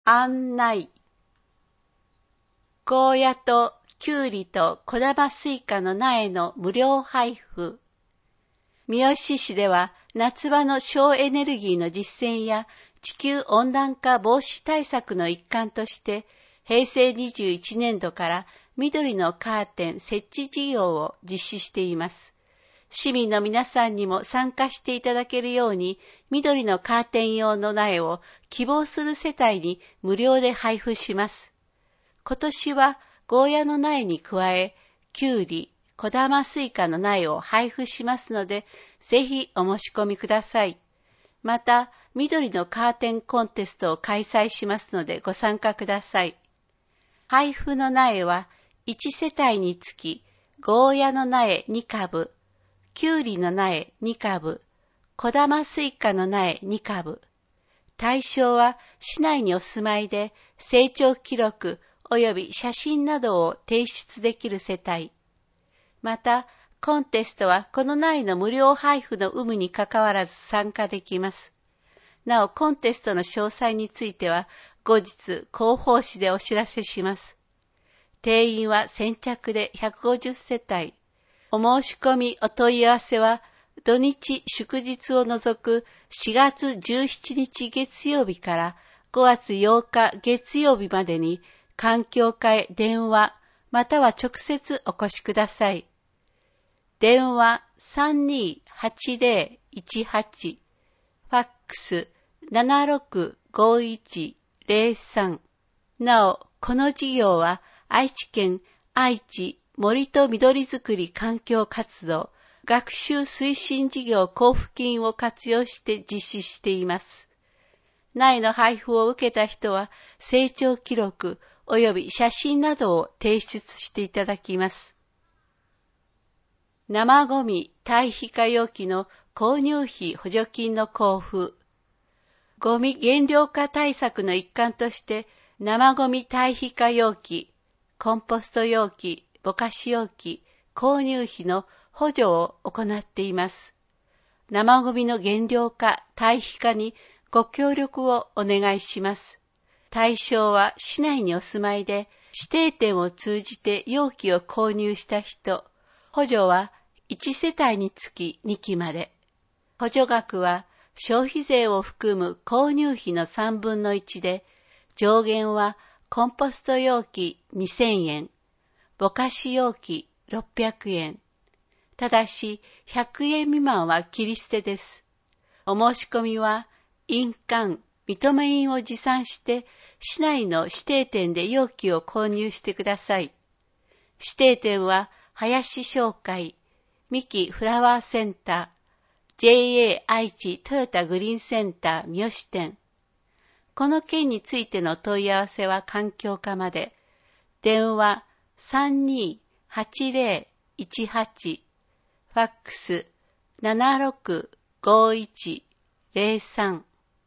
案内。ゴーヤとキュウリと小玉スイカの苗の無料配布。三好市では夏場の省エネルギーの実践や地球温暖化防止対策の一環として平成21年度から緑のカーテン設置事業を実施しています。市民の皆さんにも参加していただけるように緑のカーテン用の苗を希望する世帯に無料で配布します。今年はゴーヤの苗に加え、キュウリ、小玉スイカの苗を配布しますので、ぜひお申し込みください。また、緑のカーテンコンテストを開催しますのでご参加ください。配布の苗は、1世帯につき、ゴーヤの苗2株、キュウリの苗2株、小玉スイカの苗2株。対象は市内にお住まいで成長記録及び写真などを提出できる世帯。また、コンテストはこの苗の無料配布の有無にかかわらず参加できます。なお、コンテストの詳細については後日広報誌でお知らせします。定員は先着で150世帯。お申し込みお問い合わせは土日祝日を除く4月17日月曜日から5月8日月曜日までに環境課へ電話または直接お越しください。電話328018、ファックス765103。なお、この事業は愛知県愛知森と緑づくり環境活動学習推進事業交付金を活用して実施しています。苗の配布を受けた人は成長記録及び写真などを提出していただきます。生ゴミ堆肥化容器の購入費補助金の交付。ゴミ減量化対策の一環として生ゴミ堆肥化容器、コンポスト容器、ぼかし容器、購入費の補助を行っています。生ゴミの減量化、堆肥化にご協力をお願いします。対象は市内にお住まいで指定店を通じて容器を購入した人、補助は1世帯につき2期まで。補助額は消費税を含む購入費の3分の1で、上限はコンポスト容器2000円、ぼかし容器600円。ただし、100円未満は切り捨てです。お申し込みは、印鑑、認め印を持参して、市内の指定店で容器を購入してください。指定店は、林商会、三木フラワーセンター、JA 愛知トヨタグリーンセンター三好店。この件についての問い合わせは環境課まで。電話328018、ファックス765103。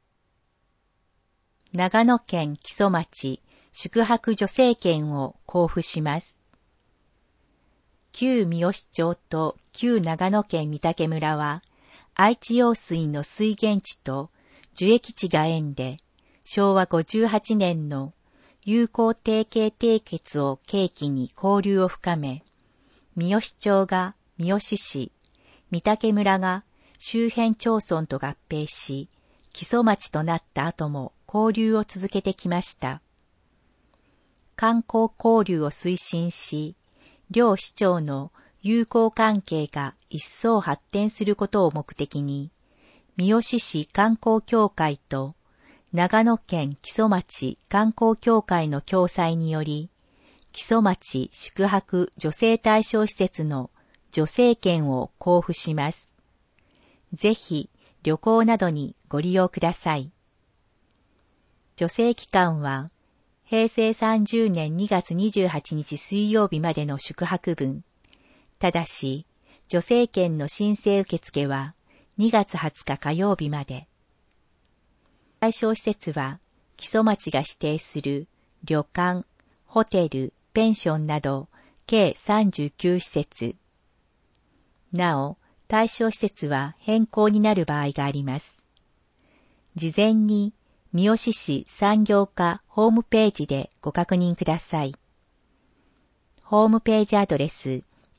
長野県木曽町宿泊助成券を交付します。旧三好町と旧長野県御嶽村は、愛知用水の水源地と樹液地が縁で、昭和58年の友好提携締結を契機に交流を深め、三好町が三好市、御嶽村が周辺町村と合併し、木曽町となった後も交流を続けてきました。観光交流を推進し、両市町の友好関係が一層発展することを目的に、三好市観光協会と長野県木曽町観光協会の共催により、木曽町宿泊助成対象施設の助成券を交付します。ぜひ旅行などにご利用ください。助成期間は平成30年2月28日水曜日までの宿泊分。ただし、助成券の申請受付は2月20日火曜日まで。対象施設は木曽町が指定する旅館、ホテル、ペンションなど計39施設。なお、対象施設は変更になる場合があります。事前に三好市産業課ホームページでご確認ください。ホームページアドレス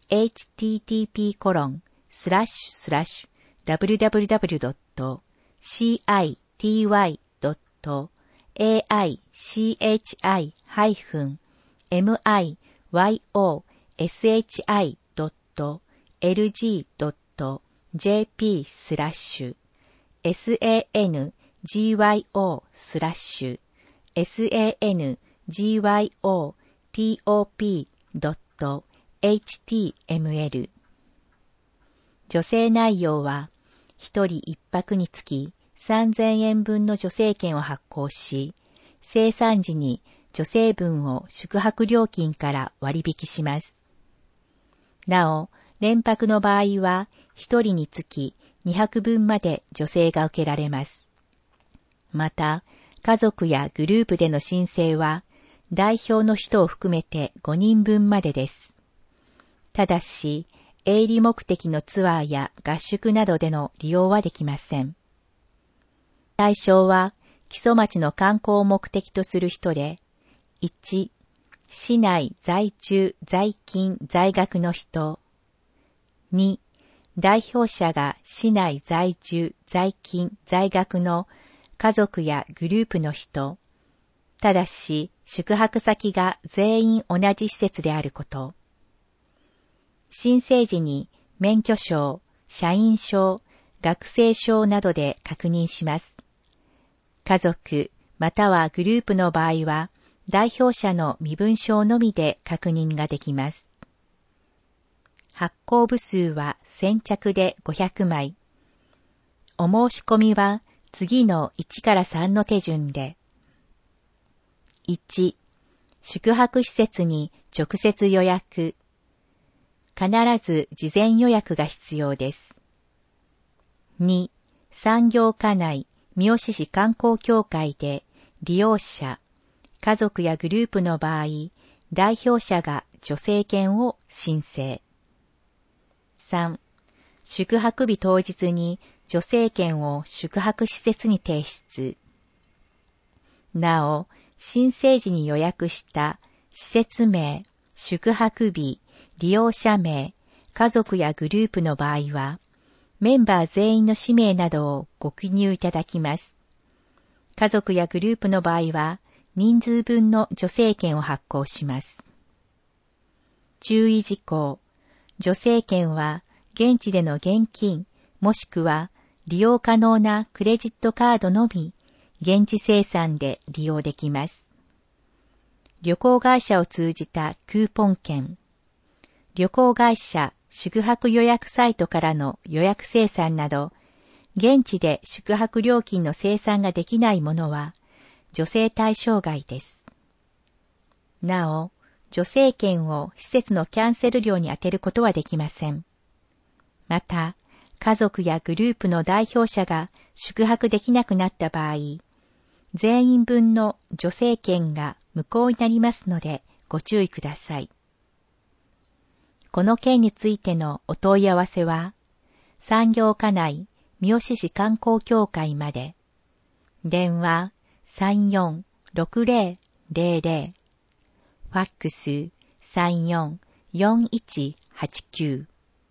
http://www.citywaysangyO/sangyo.jp/sangyo.html 助成内容は、一人一泊につき3000円分の助成券を発行し、生産時に助成分を宿泊料金から割引します。なお、連泊の場合は、一人につき2泊分まで助成が受けられます。また、家族やグループでの申請は、代表の人を含めて5人分までです。ただし、営利目的のツアーや合宿などでの利用はできません。対象は、木曽町の観光を目的とする人で、1、市内在住在勤在学の人。2、代表者が市内在住在勤在学の家族やグループの人。ただし、宿泊先が全員同じ施設であること。申請時に免許証、社員証、学生証などで確認します。家族またはグループの場合は、代表者の身分証のみで確認ができます。発行部数は先着で500枚。お申し込みは次の1から3の手順で。1、宿泊施設に直接予約。必ず事前予約が必要です。2、産業課内三好市観光協会で利用者、家族やグループの場合、代表者が助成券を申請。3、宿泊日当日に助成券を宿泊施設に提出。なお、申請時に予約した施設名、宿泊日、利用者名、家族やグループの場合は、メンバー全員の氏名などをご記入いただきます。家族やグループの場合は、人数分の助成券を発行します。注意事項。助成券は、現地での現金、もしくは利用可能なクレジットカードのみ、現地生産で利用できます。旅行会社を通じたクーポン券。旅行会社宿泊予約サイトからの予約生産など、現地で宿泊料金の生産ができないものは、助成対象外です。なお、助成券を施設のキャンセル料に充てることはできません。また、家族やグループの代表者が宿泊できなくなった場合、全員分の助成券が無効になりますのでご注意ください。この件についてのお問い合わせは、産業課内三好市観光協会まで、電話 34-6000、ファックス 34-4189。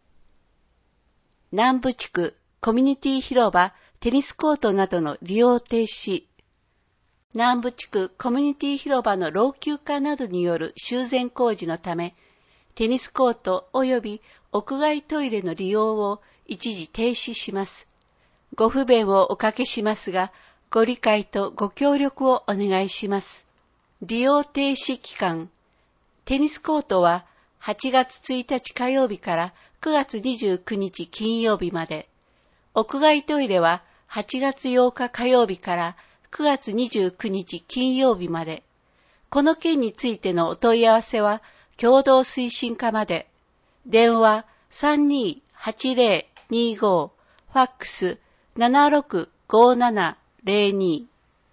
南部地区コミュニティ広場テニスコートなどの利用停止。南部地区コミュニティ広場の老朽化などによる修繕工事のため、テニスコート及び屋外トイレの利用を一時停止します。ご不便をおかけしますが、ご理解とご協力をお願いします。利用停止期間。テニスコートは8月1日火曜日から9月29日金曜日まで。屋外トイレは8月8日火曜日から9月29日金曜日まで。この件についてのお問い合わせは、共同推進課まで。電話 328025、ファックス 765702。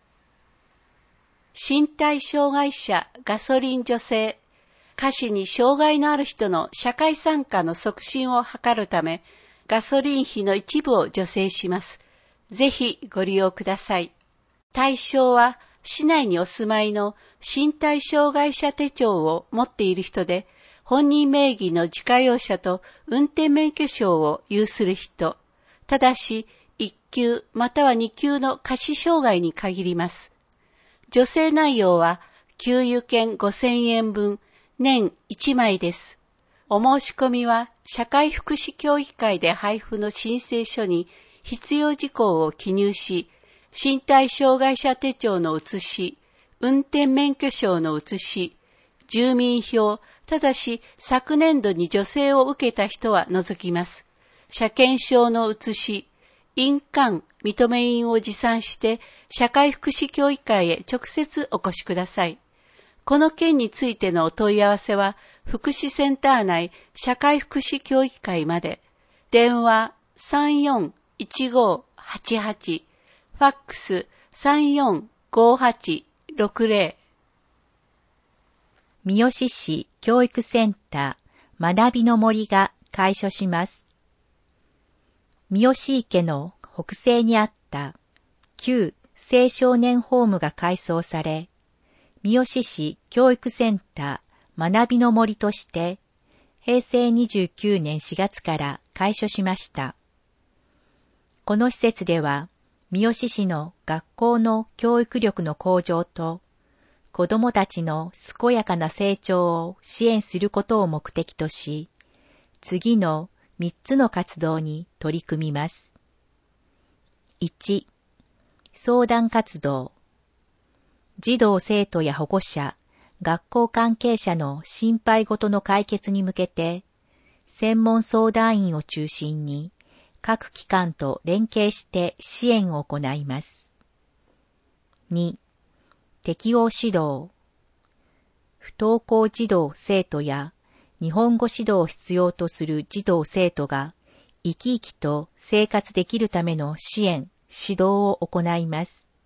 身体障害者ガソリン助成。下肢に障害のある人の社会参加の促進を図るため、ガソリン費の一部を助成します。ぜひご利用ください。 対象は、市内にお住まいの身体障害者手帳を持っている人で、本人名義の自家用車と運転免許証を有する人、ただし1級または2級の下肢障害に限ります。助成内容は、給油券5000円分、年1枚です。お申し込みは、社会福祉協議会で配布の申請書に必要事項を記入し、身体障害者手帳の写し、運転免許証の写し、住民票、ただし昨年度に助成を受けた人は除きます。車検証の写し、印鑑、認め印を持参して、社会福祉協議会へ直接お越しください。この件についてのお問い合わせは、福祉センター内社会福祉協議会まで。電話34-1588、ファックス34-5860。 三好市教育センター学びの森が開所します。三好池の北西にあった旧青少年ホームが改装され、三好市教育センター学びの森として平成29年4月から開所しました。この施設では三好市の学校の教育力の向上と子どもたちの健やかな成長を支援することを目的とし、次の3つの活動に取り組みます。1、相談活動。児童生徒や保護者、学校関係者の心配事の解決に向けて、専門相談員を中心に、各機関と連携して支援を行います。2、適応指導。不登校児童生徒や日本語指導を必要とする児童生徒が生き生きと生活できるための支援、指導を行います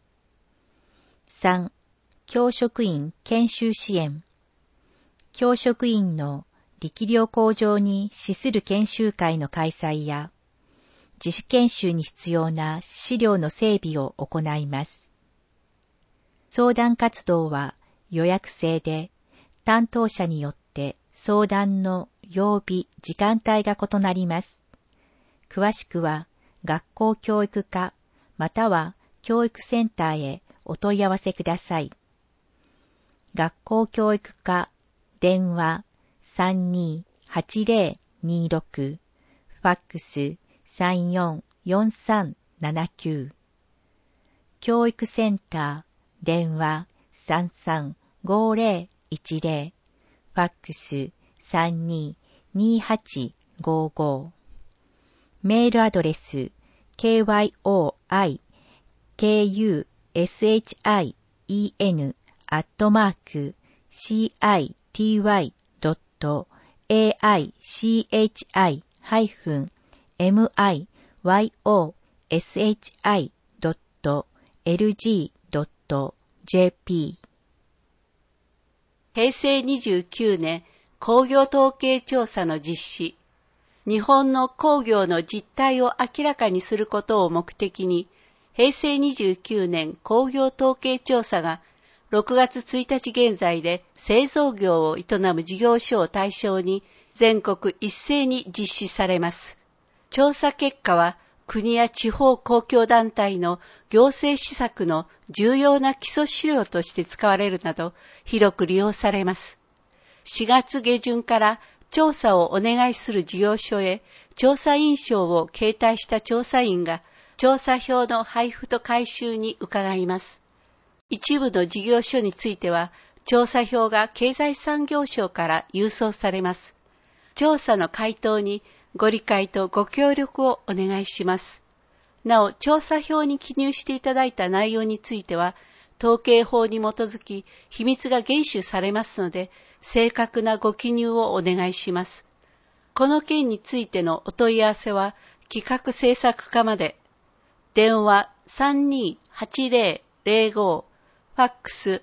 。3、教職員研修支援。教職員の力量向上に資する研修会の開催や、自主研修に必要な資料の整備を行います。相談活動は予約制で、担当者によって相談の曜日、時間帯が異なります。詳しくは学校教育課または教育センターへお問い合わせください。学校教育課電話328026、ファックス344379、教育センター電話335010、ファックス322855、メールアドレス kyicy.myshi-city-myoshi.lg.jp。 平成29年工業統計調査の実施。日本の工業の実態を明らかにすることを目的に、平成29年工業統計調査が6月1日現在で製造業を営む事業所を対象に全国一斉に実施されます。調査結果は国や地方公共団体の行政施策の重要な基礎資料として使われるなど広く利用されます。4月下旬から調査をお願いする事業所へ調査印章を携帯した調査員が調査票の配布と回収に伺います。一部の事業所については調査票が経済産業省から郵送されます。調査の回答にご理解とご協力をお願いします。なお、調査票に記入していただいた内容については、統計法に基づき秘密が厳守されますので、正確なご記入をお願いします。この件についてのお問い合わせは、企画制作課まで。電話328005、ファックス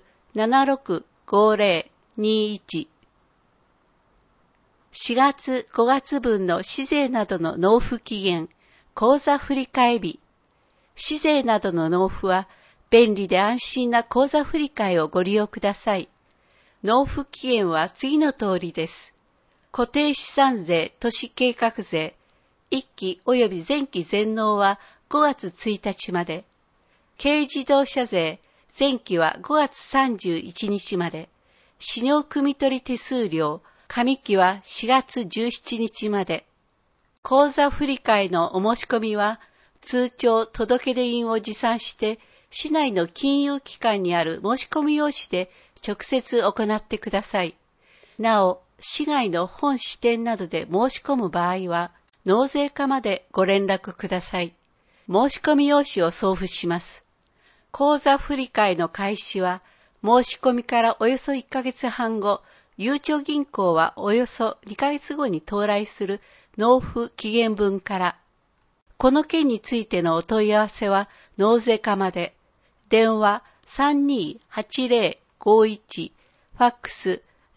765021。4月5月分の市税などの納付期限、口座振替日。市税などの納付は便利で安心な口座振替をご利用ください。納付期限は次の通りです。固定資産税、都市計画税、1期及び前期全納は5月1日まで。軽自動車税、前期は5月31日まで。使用汲み取り手数料、上期は4月17日まで。口座振替のお申し込みは、通帳届出印を持参して、市内の金融機関にある申し込み用紙で直接行ってください。なお、市外の本支店などで申し込む場合は、納税課までご連絡ください。申し込み用紙を送付します。口座振替の開始は、申し込みからおよそ1ヶ月半後、ゆうちょ銀行はおよそ2ヶ月後に到来する納付期限分から。この件についてのお問い合わせは、納税課まで。電話 328051、ファックス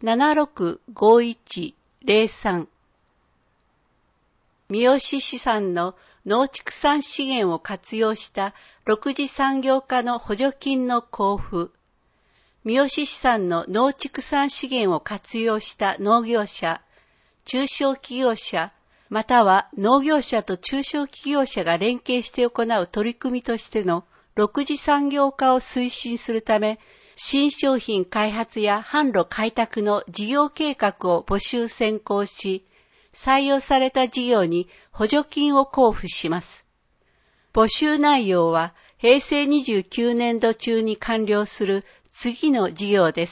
765103。三好市産の農畜産資源を活用した6次産業化の補助金の交付。三好市産の農畜産資源を活用した農業者、中小企業者、または農業者と中小企業者が連携して行う取り組みとしての6次産業化を推進するため、新商品開発や販路開拓の事業計画を募集選考し、採用された事業に補助金を交付します。募集内容は平成29年度中に完了する次の事業です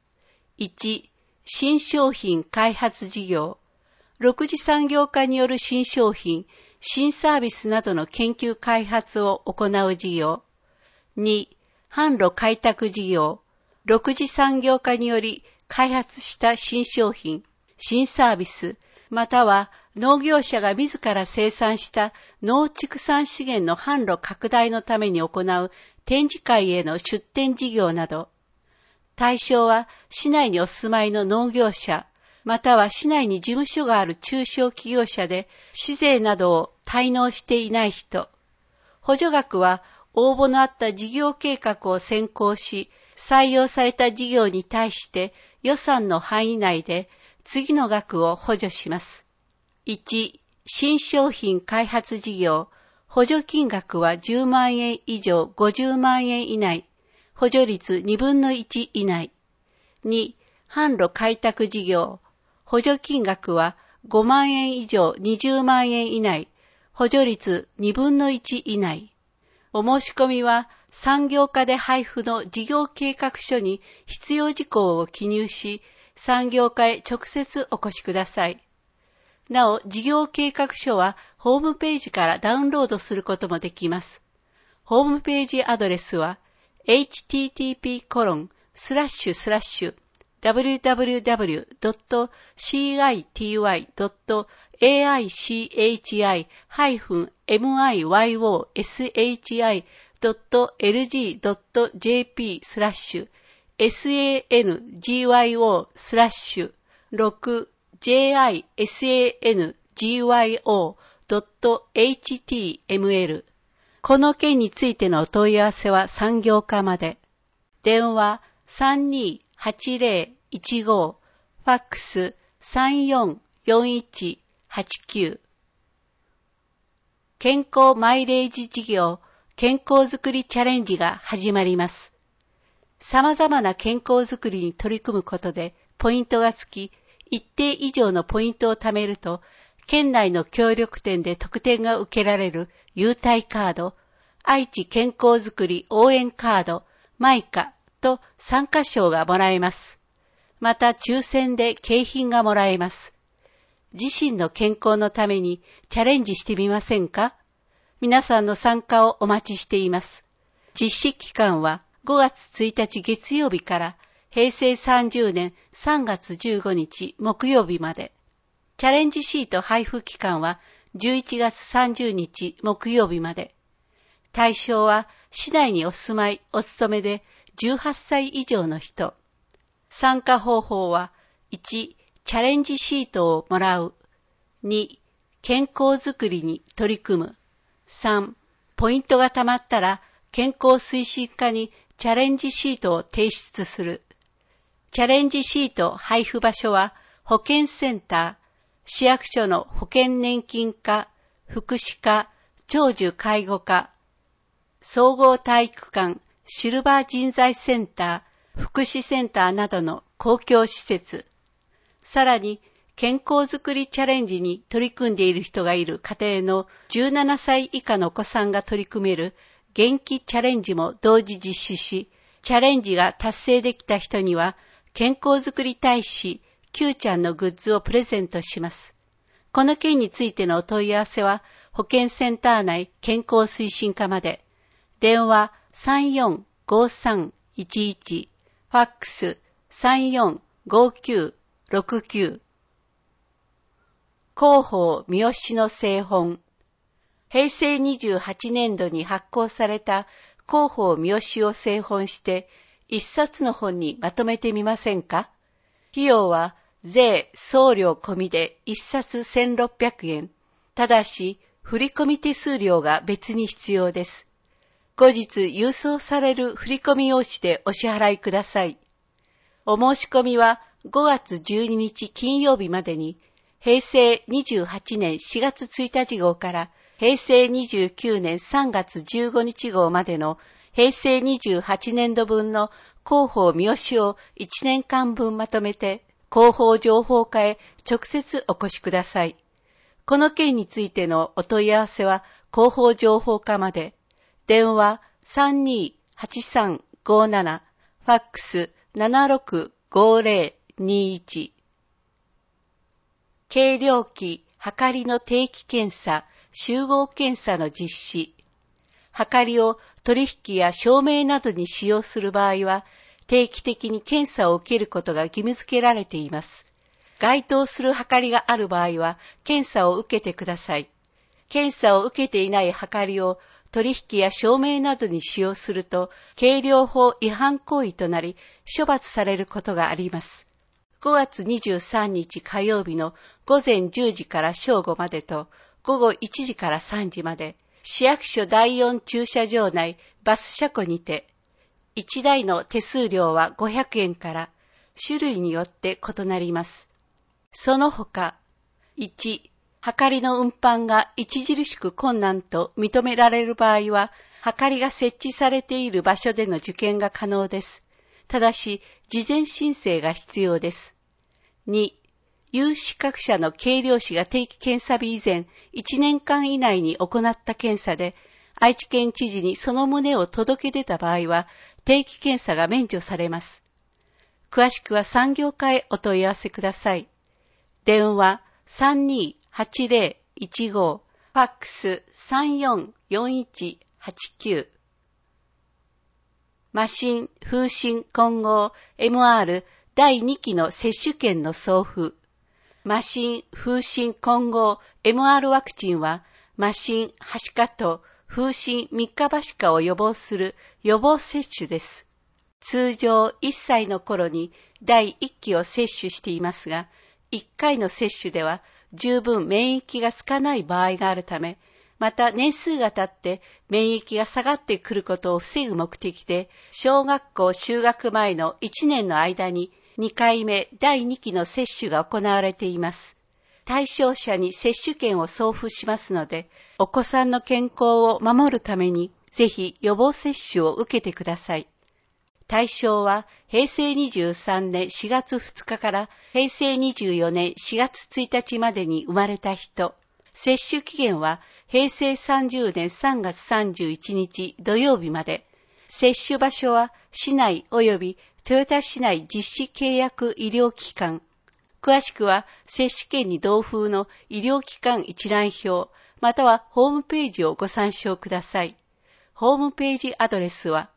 。1、新商品開発事業。6次産業化による新商品、新サービスなどの研究開発を行う事業。2、販路開拓事業。6次産業化により開発した新商品、新サービス、または農業者が自ら生産した農畜産資源の販路拡大のために行う展示会への出展事業など。対象は市内にお住まいの農業者、または市内に事務所がある中小企業者で市税などを滞納していない人。補助額は応募のあった事業計画を選考し、採用された事業に対して予算の範囲内で次の額を補助します。1、新商品開発事業。補助金額は10万円以上50万円以内。補助率2分の1以内。2、販路開拓事業。補助金額は5万円以上20万円以内。補助率2分の1以内。お申し込みは産業化で配布の事業計画書に必要事項を記入し、産業化へ直接お越しください。なお、事業計画書はホームページからダウンロードすることもできます。ホームページアドレスは http://www.citywide.sangyo/sanGyo.html この件についてのお問い合わせは産業課まで。電話 328015、ファックス344189。健康マイレージ事業、健康づくりチャレンジが始まります。様々な健康づくりに取り組むことでポイントがつき、一定以上のポイントを貯めると、県内の協力店で特典が受けられる優待カード、愛知健康づくり応援カード、マイカと参加賞がもらえます。また抽選で景品がもらえます。自身の健康のためにチャレンジしてみませんか？皆さんの参加をお待ちしています。実施期間は5月1日月曜日から平成30年3月15日木曜日まで。チャレンジシート配布期間は11月30日木曜日まで。対象は市内にお住まい、お勤めで18歳以上の人。参加方法は1、チャレンジシートをもらう。2、健康づくりに取り組む。3、ポイントが貯まったら健康推進課にチャレンジシートを提出する。チャレンジシート配布場所は保健センター、市役所の保健年金課、福祉課、長寿介護課、総合体育館、シルバー人材センター、福祉センターなどの公共施設、さらに健康づくりチャレンジに取り組んでいる人がいる家庭の17歳以下のお子さんが取り組める元気チャレンジも同時実施し、チャレンジが達成できた人には健康づくり大使 Q ちゃんのグッズをプレゼントします。この件についてのお問い合わせは保健センター内健康推進課まで。電話 345311、ファックス 345969。広報三好の製本。平成28年度に発行された広報三好を製本して一冊の本にまとめてみませんか？費用は税・送料込みで一冊1600円。ただし、振込手数料が別に必要です。後日郵送される振込用紙でお支払いください。お申し込みは5月12日金曜日までに、平成28年4月1日号から平成29年3月15日号までの平成28年度分の広報三好を1年間分まとめて広報情報課へ直接お越しください。この件についてのお問い合わせは広報情報課まで。電話 328357、ファックス765021。計量器、はかりの定期検査、集合検査の実施。はかりを取引や証明などに使用する場合は、定期的に検査を受けることが義務付けられています。該当するはかりがある場合は、検査を受けてください。検査を受けていないはかりを取引や証明などに使用すると、計量法違反行為となり、処罰されることがあります。5月23日火曜日の午前10時から正午までと、午後1時から3時まで、市役所第4駐車場内バス車庫にて、1台の手数料は500円から、種類によって異なります。その他、1、はかりの運搬が著しく困難と認められる場合は、はかりが設置されている場所での受検が可能です。ただし、事前申請が必要です。2、有資格者の計量士が定期検査日以前1年間以内に行った検査で、愛知県知事にその旨を届け出た場合は、定期検査が免除されます。詳しくは産業課へお問い合わせください。電話 328015、ファックス344189。マシン風疹混合 MR 第2期の接種券の送付。マシン風疹混合 MR ワクチンは、マシンはしかと風疹三日はしかを予防する予防接種です。通常1歳の頃に第1期を接種していますが、1回の接種では十分免疫がつかない場合があるため、また年数が経って免疫が下がってくることを防ぐ目的で、小学校就学前の1年の間に2回目第2期の接種が行われています。対象者に接種券を送付しますので、お子さんの健康を守るために、ぜひ予防接種を受けてください。対象は平成23年4月2日から平成24年4月1日までに生まれた人。接種期限は平成30年3月31日土曜日まで。接種場所は市内及び豊田市内実施契約医療機関。詳しくは接種券に同封の医療機関一覧表、またはホームページをご参照ください。ホームページアドレスは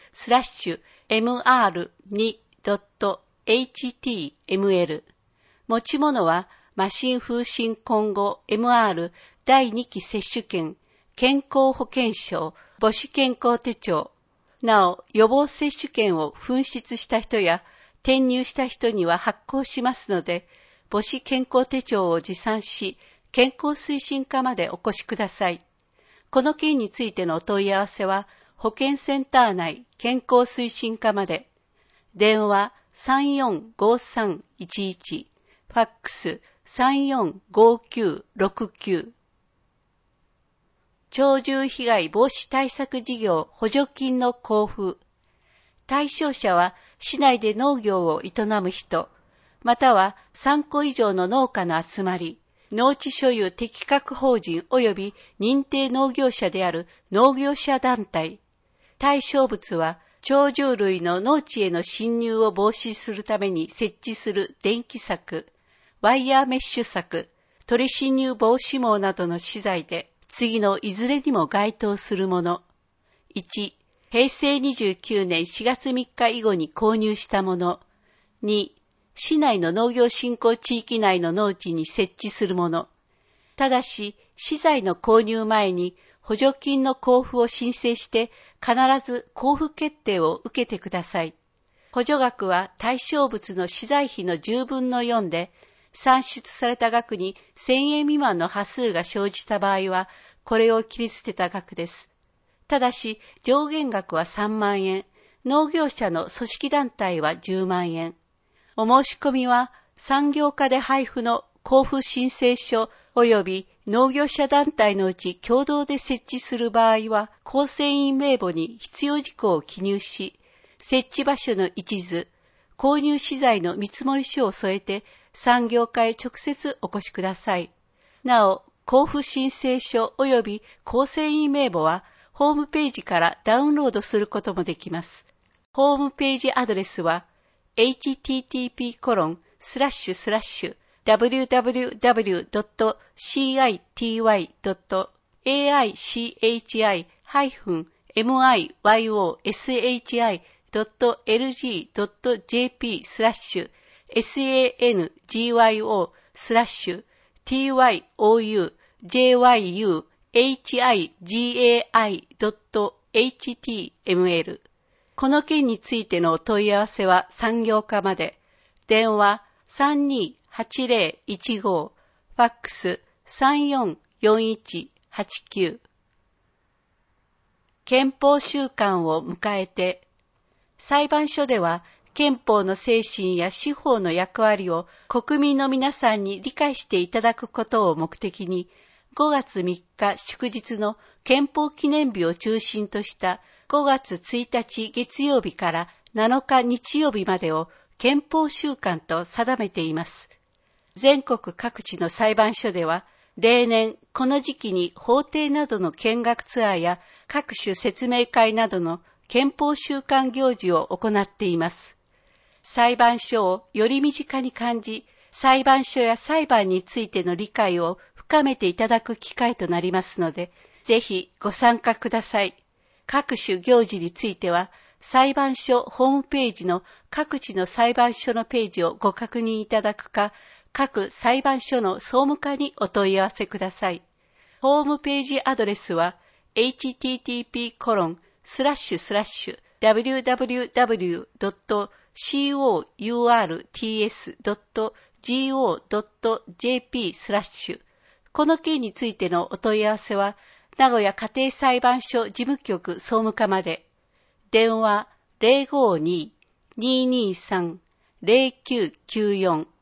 http://www.citywww.aychihyofuscu.kenkoslashyobossessu/mr2.html 持ち物は麻疹風疹混合 MR 第2期接種券、健康保険証、母子健康手帳。なお、予防接種券を紛失した人や転入した人には発行しますので、母子健康手帳を持参し、健康推進課までお越しください。この件についてのお問い合わせは、保健センター内健康推進課まで。電話345311、ファックス345969。鳥獣被害防止対策事業補助金の交付。対象者は市内で農業を営む人、または3個以上の農家の集まり、農地所有適格法人及び認定農業者である農業者団体。対象物は鳥獣類の農地への侵入を防止するために設置する電気柵、ワイヤーメッシュ柵、鳥侵入防止網などの資材で、次のいずれにも該当するもの。1、平成29年4月3日以後に購入したもの。2、市内の農業振興地域内の農地に設置するもの。ただし、資材の購入前に補助金の交付を申請して必ず交付決定を受けてください。補助額は対象物の資材費の10分の4で、算出された額に1000円未満の端数が生じた場合は、これを切り捨てた額です。ただし、上限額は3万円、農業者の組織団体は10万円。お申し込みは、産業課で配布の交付申請書及び農業者団体のうち共同で設置する場合は、構成員名簿に必要事項を記入し、設置場所の一図、購入資材の見積書を添えて、産業課へ直接お越しください。なお、交付申請書及び構成員名簿は、ホームページからダウンロードすることもできます。ホームページアドレスは、http://www.citywyo.org.jp/sangyokai.html。この件についてのお問い合わせは産業課まで。電話328015、ファックス344189。憲法週間を迎えて、裁判所では憲法の精神や司法の役割を国民の皆さんに理解していただくことを目的に、5月3日祝日の憲法記念日を中心とした5月1日月曜日から7日日曜日までを憲法週間と定めています。全国各地の裁判所では、例年この時期に法廷などの見学ツアーや各種説明会などの憲法週間行事を行っています。裁判所をより身近に感じ、裁判所や裁判についての理解を深めていただく機会となりますので、ぜひご参加ください。各種行事については、裁判所ホームページの各地の裁判所のページをご確認いただくか、各裁判所の総務課にお問い合わせください。ホームページアドレスは http://www.courts.go.jp/ この件についてのお問い合わせは、名古屋家庭裁判所事務局総務課まで。電話 052-223-0994